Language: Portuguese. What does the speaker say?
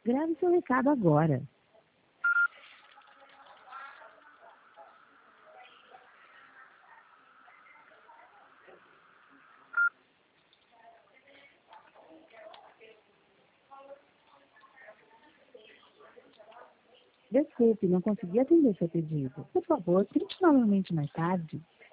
Grave seu recado agora. Desculpe, não consegui atender seu pedido. Por favor, tente novamente mais tarde.